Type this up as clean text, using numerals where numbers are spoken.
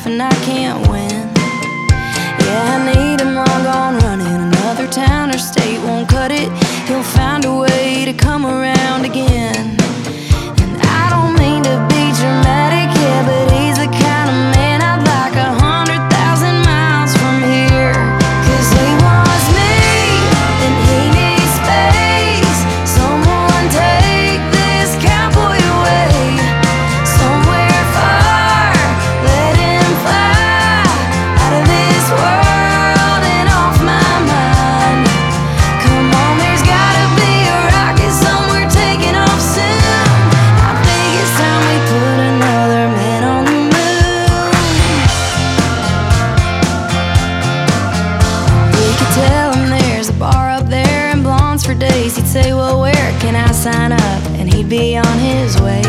life and I can't win. Yeah, I need him long gone running. Another town or state won't cut it. He'll find a way to come around again. And I don't mean to be dramatic, yeah, but he's the kind of man I'd like 100,000 miles from here. 'Cause he wants me and he needs space. Someone take this cowboy away somewhere far. Let him fly out of this world and off my mind. Come on, there's gotta be a rocket somewhere taking off soon. I think it's time we put another man on the moon. We could tell him there's a bar up there and blondes for days. He'd say, well, where can I sign up? And he'd be on his way.